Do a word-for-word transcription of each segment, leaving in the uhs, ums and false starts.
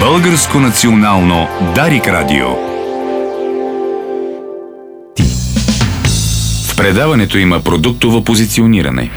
Българско национално Дарик радио. В предаването има продуктово позициониране.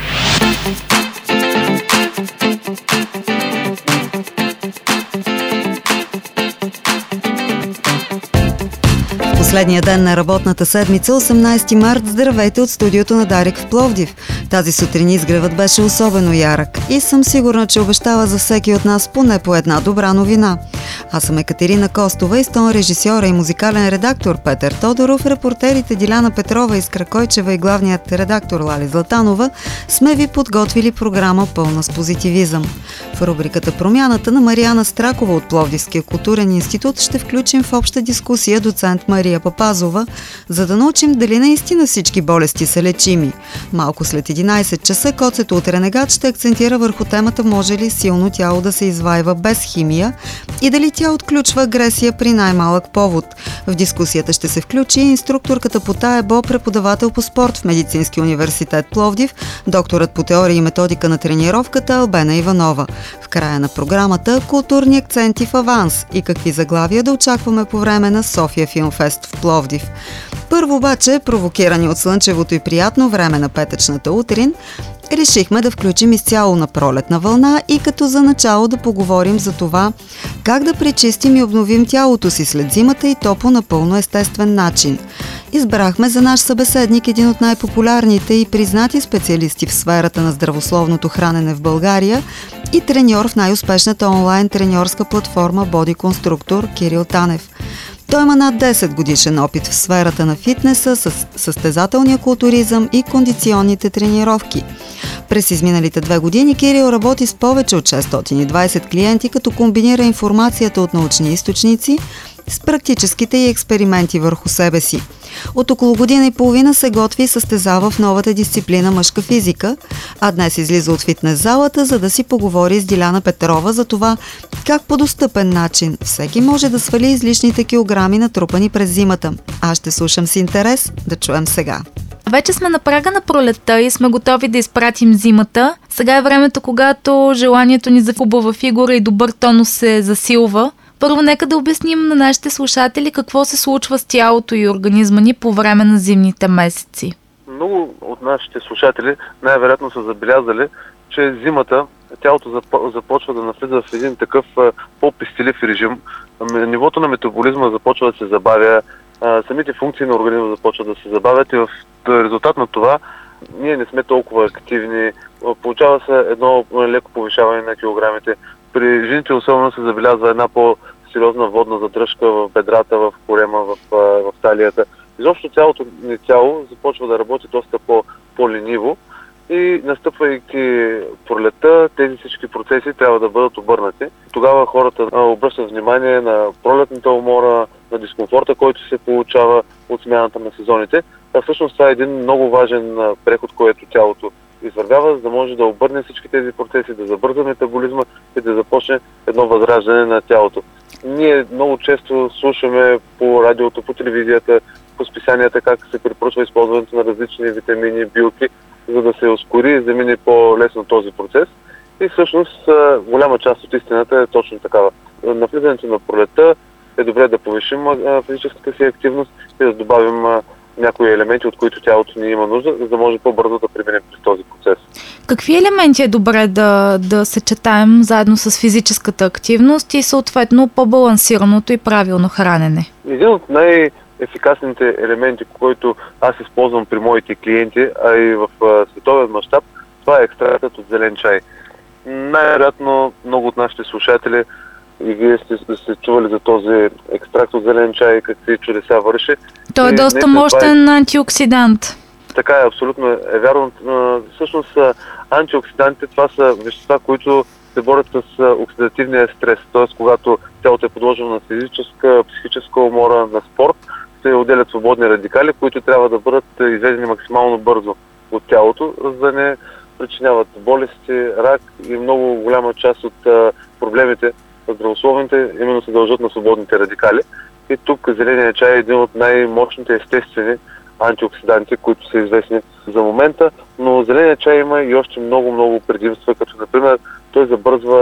Последния ден на работната седмица, осемнайсети март, здравейте от студиото на Дарик в Пловдив. Тази сутрин изгревът беше особено ярък и съм сигурна, че обещава за всеки от нас поне по една добра новина. Аз съм Екатерина Костова и с тон режисьора и музикален редактор Петър Тодоров, репортерите Диляна Петрова, Искра Койчева и главният редактор Лали Златанова сме ви подготвили програма пълна с позитивизъм. В рубриката Промяната на Мариана Стракова от Пловдивския културен институт ще включим в обща дискусия доцент Мария Папазова, за да научим дали наистина всички болести са лечими. Малко след единайсет часа Коцето от Ренегат ще акцентира върху темата може ли силно тяло да се извайва без химия и дали тя отключва агресия при най-малък повод. В дискусията ще се включи инструкторката по ТАЕБО, преподавател по спорт в Медицински университет Пловдив, докторът по теория и методика на тренировката Албена Иванова. В края на програмата културни акценти в аванс и какви заглавия да очакваме по време на София Филмфест в Пловдив. Първо обаче, провокирани от слънчевото и приятно време на петъчната утрин, решихме да включим изцяло на пролетна вълна и като за начало да поговорим за това как да пречистим и обновим тялото си след зимата и то по напълно естествен начин. Избрахме за наш събеседник един от най-популярните и признати специалисти в сферата на здравословното хранене в България и треньор в най-успешната онлайн треньорска платформа Боди Конструктор Кирил Танев. Той има над десет годишен опит в сферата на фитнеса, състезателния културизъм и кондиционните тренировки. През изминалите две години Кирил работи с повече от шестстотин и двайсет клиенти, като комбинира информацията от научни източници с практическите и експерименти върху себе си. От около година и половина се готви и състезава в новата дисциплина мъжка физика, а днес излиза от фитнес залата, за да си поговори с Диляна Петрова за това как по достъпен начин всеки може да свали излишните килограми, натрупани през зимата. Аз ще слушам с интерес, да чуем сега. Вече сме на прага на пролетта и сме готови да изпратим зимата. Сега е времето, когато желанието ни за хубава фигура и добър тонус се засилва. Първо, нека да обясним на нашите слушатели какво се случва с тялото и организма ни по време на зимните месеци. Много от нашите слушатели най-вероятно са забелязали, че зимата тялото започва да навлиза в един такъв по-пестелив режим. Нивото на метаболизма започва да се забавя, самите функции на организма започват да се забавят и в резултат на това ние не сме толкова активни. Получава се едно леко повишаване на килограмите. При жените особено се забелязва една по-сериозна водна задръжка в бедрата, в корема, в, в талията. Изобщо цялото ни тяло започва да работи доста по, по-лениво и настъпвайки пролетта, тези всички процеси трябва да бъдат обърнати. Тогава хората обръщат внимание на пролетната умора, на дискомфорта, който се получава от смяната на сезоните. А всъщност това е един много важен преход, който тялото извървява, за да може да обърне всички тези процеси, да забърза метаболизма и да започне едно възраждане на тялото. Ние много често слушаме по радиото, по телевизията, по списанията как се препоръчва използването на различни витамини, билки, за да се ускори и да мине по-лесно този процес. И всъщност голяма част от истината е точно такава. На влизането на пролетта е добре да повишим физическата си активност и да добавим някои елементи, от които тялото ни има нужда, за да може по-бързо да преминем през този процес. Какви елементи е добре да, да съчетаем заедно с физическата активност и съответно по-балансираното и правилно хранене? Един от най-ефикасните елементи, който аз използвам при моите клиенти, а и в световен мащаб, това е екстрактът от зелен чай. Най-вероятно много от нашите слушатели и вие сте, сте чували за този екстракт от зелен чай, какви чудеса върши. Той е и доста мощен е... антиоксидант. Така е, абсолютно е вярно. Всъщност антиоксидантите това са вещества, които се борят с оксидативния стрес. Т.е. когато тялото е подложено на физическа, психическа умора, на спорт, се отделят свободни радикали, които трябва да бъдат изведени максимално бързо от тялото, за да не причиняват болести, рак и много голяма част от проблемите здравословните именно се дължат на свободните радикали. И тук зеления чай е един от най-мощните естествени антиоксиданти, които са известни за момента, но зеления чай има и още много-много предимства, като например той забързва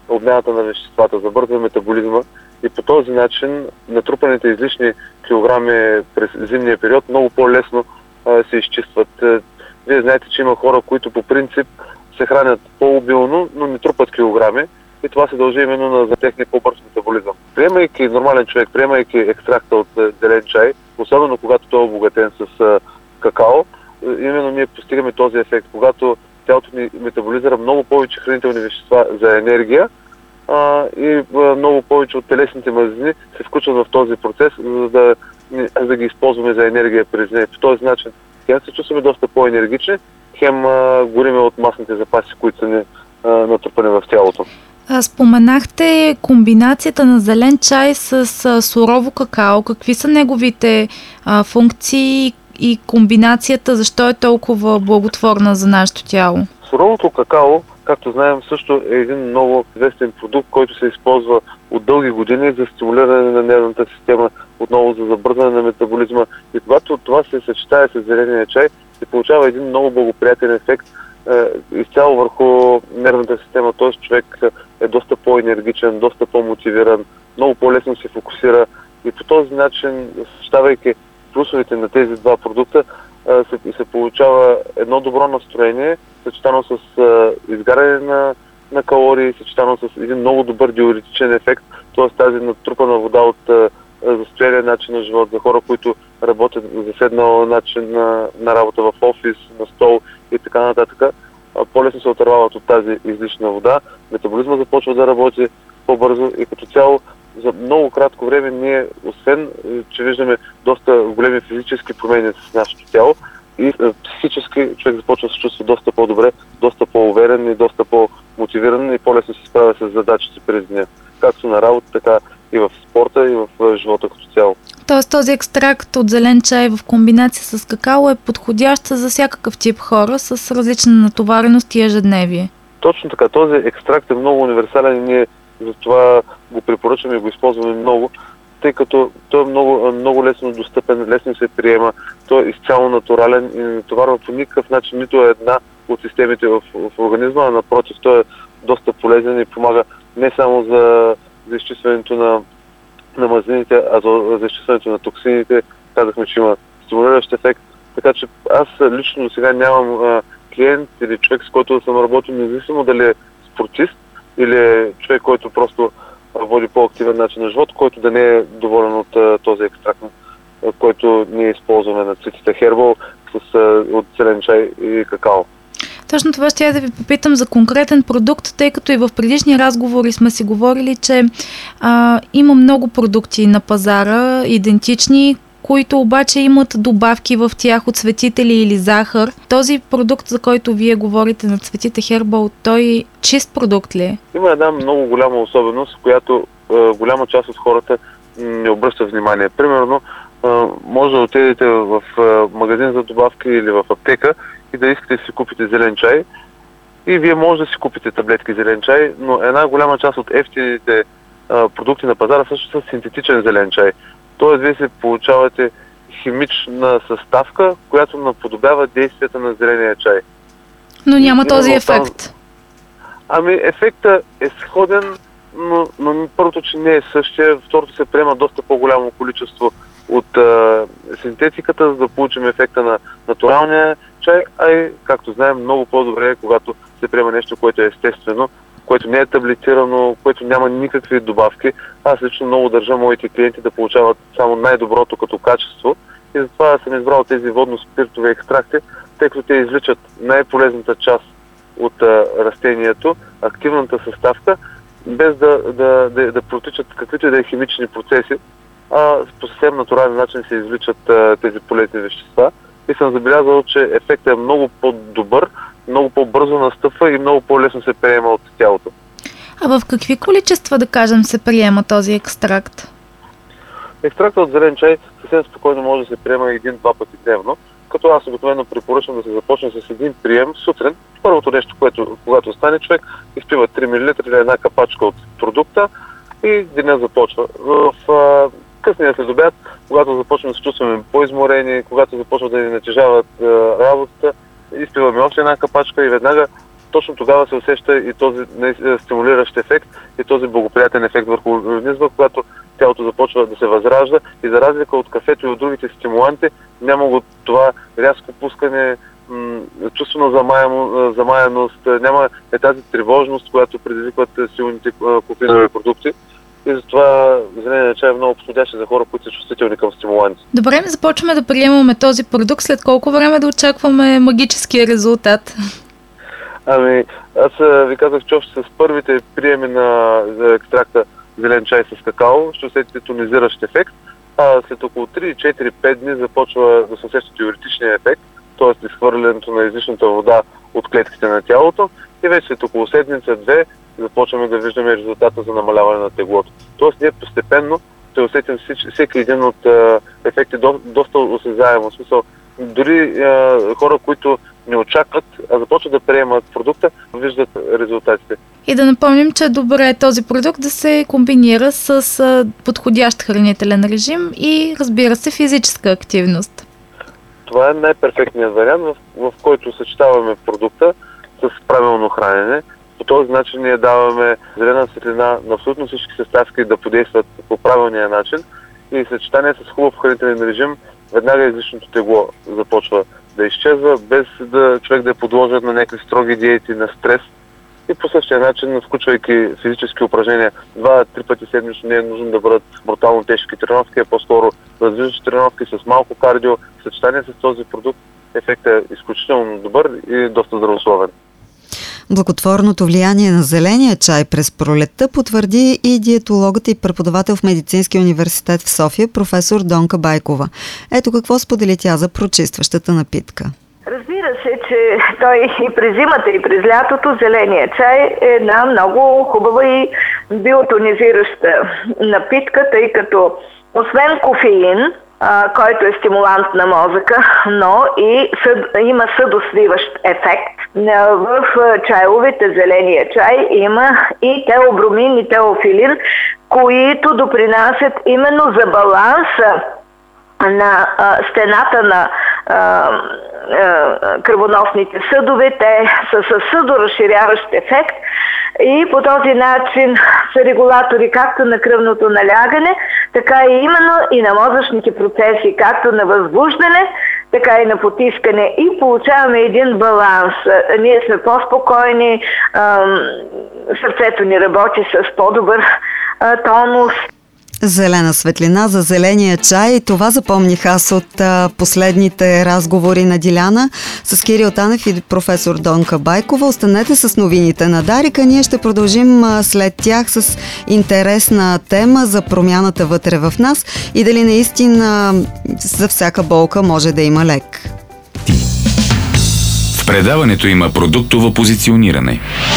обмяната на веществата, забързва метаболизма и по този начин натрупаните излишни килограми през зимния период много по-лесно а, се изчистват. Вие знаете, че има хора, които по принцип се хранят по-обилно, но не трупат килограми и това се дължи именно на за техния по-бърз метаболизъм. Приемайки нормален човек, приемайки екстракта от зелен чай, особено когато той е обогатен с а, какао, именно ние постигаме този ефект, когато тялото ни метаболизира много повече хранителни вещества за енергия а, и а, много повече от телесните мазнини се включват в този процес, за да, да ги използваме за енергия през нея. По този начин хем се чувстваме доста по-енергични, хем а, гориме от масните запаси, които са ни а, натрупани в тялото. Споменахте комбинацията на зелен чай с а, сурово какао. Какви са неговите а, функции и комбинацията, защо е толкова благотворна за нашето тяло? Суровото какао, както знаем, също е един много известен продукт, който се използва от дълги години за стимулиране на нервната система, отново за забързване на метаболизма. И когато това се съчетае с зеления чай, се получава един много благоприятен ефект е, изцяло върху нервната система, т.е. човек е доста по-енергичен, доста по-мотивиран, много по-лесно се фокусира и по този начин, съчетавайки плюсовете на тези два продукта, се, се получава едно добро настроение, съчетано с а, изгаряне на, на калории, съчетано с един много добър диуретичен ефект, т.е. тази натрупана вода от а, застоялия начин на живот за хора, които работят за седнал начин на, на работа в офис, на стол и така нататък. А, по-лесно се отървават от тази излишна вода, метаболизма започва да работи по-бързо и като цяло за много кратко време ние, освен че виждаме доста големи физически промени с нашето тяло, и психически човек започва да се чувства доста по-добре, доста по-уверен и доста по-мотивиран и по-лесно се справя с задачите през деня. Както на работа, така и в спорта, и в живота като цяло. Тоест този екстракт от зелен чай в комбинация с какао е подходящ за всякакъв тип хора с различна натовареност и ежедневие. Точно така. Този екстракт е много универсален и ние затова го препоръчваме и го използваме много, тъй като той е много, много лесно достъпен, лесно се приема, той е изцяло натурален и не товарва по никакъв начин нито една от системите в, в организма, а напротив, той е доста полезен и помага не само за, за изчистването на, на мазнините, а за, за изчистването на токсините. Казахме, че има стимулиращ ефект, така че аз лично до сега нямам а, клиент или човек, с който съм работил, независимо дали е спортист или човек, който просто води по-активен начин на живот, който да не е доволен от а, този екстракт, който ние използваме на цветите хербал с, а, от зелен чай и какао. Точно това ще я да ви попитам за конкретен продукт, тъй като и в предишни разговори сме си говорили, че а, има много продукти на пазара, идентични, които обаче имат добавки в тях от цветители или захар. Този продукт, за който вие говорите на цветите хербал, той чист продукт ли е? Има една много голяма особеност, която е, голяма част от хората не обръща внимание. Примерно, е, може да отидете в е, магазин за добавки или в аптека и да искате да си купите зелен чай. И вие може да си купите таблетки зелен чай, но една голяма част от ефтините е, продукти на пазара също са синтетичен зелен чай. Тоест, вие се получавате химична съставка, която наподобява действията на зеления чай. Но няма и, този там... ефект. Ами, ефектът е сходен, но, но първото, че не е същия, второто се приема доста по-голямо количество от а, синтетиката, за да получим ефекта на натуралния чай, а и, както знаем, много по-добре е, когато се приема нещо, което е естествено, което не е таблетирано, което няма никакви добавки. Аз лично много държа моите клиенти да получават само най-доброто като качество и затова съм избрал тези водно-спиртови екстракти, тъй като те извличат най-полезната част от а, растението, активната съставка, без да, да, да, да протичат каквито и да е химични процеси, а по съвсем натурален начин се извличат а, тези полезни вещества. И съм забелязал, че ефектът е много по-добър, много по-бързо настъпва и много по-лесно се приема от тялото. А в какви количества, да кажем, се приема този екстракт? Екстрактът от зелен чай съвсем спокойно може да се приема един-два пъти дневно, като аз обикновено препоръчвам да се започне с един прием сутрин. Първото нещо, което когато стане човек, изпива три милилитра или една капачка от продукта и деня започва. В а, късния следобед, когато започваме да се чувстваме по-изморени, когато започват да ни натежават а, работата, изпиваме още една капачка и веднага точно тогава се усеща и този стимулиращ ефект и този благоприятен ефект върху организма, когато тялото започва да се възражда и за разлика от кафето и от другите стимуланти няма го това рязко пускане, м- чувство на замаяно, замаяност, няма е тази тревожност, която предизвикват силните кофеинови продукти. И затова зеления чай е много подходящ за хора, които са чувствителни към стимуланти. Добре, ми започваме да приемаме този продукт. След колко време да очакваме магическия резултат? Ами, аз ви казах, че още с първите приеми на екстракта зелен чай с какао ще усетите тонизиращ ефект, а след около три, четири, пет дни започва да се усеща теоретичния ефект, т.е. изхвърлянето на излишната вода от клетките на тялото и вече след около седмица-две започваме да виждаме резултата за намаляване на теглото. Тоест ние постепенно ще усетим всеки един от а, ефекти до, доста осезаемо. В смисъл, дори а, хора, които не очакват, а започват да приемат продукта, виждат резултатите. И да напомним, че добре е този продукт да се комбинира с а, подходящ хранителен режим и, разбира се, физическа активност. Това е най-перфектният вариант, в, в който съчетаваме продукта с правилно хранене. По този начин ние даваме зелена светлина на абсолютно всички съставки да подействат по правилния начин и съчетание с хубав хранителен режим веднага излишното тегло започва да изчезва, без да човек да е подложен на някакви строги диети, на стрес. И по същия начин, включвайки физически упражнения, два-три пъти седмично не е нужно да бъдат брутално тежки тренировки, а по-скоро раздвижващи тренировки с малко кардио. В съчетание с този продукт ефектът е изключително добър и доста здравословен. Благотворното влияние на зеления чай през пролетта потвърди и диетологът и преподавател в Медицинския университет в София, професор Донка Байкова. Ето какво сподели тя за прочистващата напитка. Разбира се, че той и през зимата, и през лятото зеления чай е една много хубава и биотонизираща напитка, тъй като освен кофеин, а, който е стимулант на мозъка, но и съд, има съдосвиващ ефект. В чайловете зеления чай има и теобромин и теофилин, които допринасят именно за баланса на а, стената на а, а, кръвоносните съдове. Те са със съдоразширяващ ефект и по този начин са регулатори както на кръвното налягане, така и именно и на мозъчните процеси, както на възбуждане, така и на потискане и получаваме един баланс. Ние сме по-спокойни, а, сърцето ни работи с по-добър а, тонус. Зелена светлина за зеления чай. Това запомних аз от а, последните разговори на Диляна с Кирил Танев и професор Донка Байкова. Останете с новините на Дарика. Ние ще продължим а, след тях с интересна тема за промяната вътре в нас и дали наистина за всяка болка може да има лек. В предаването има продуктово позициониране.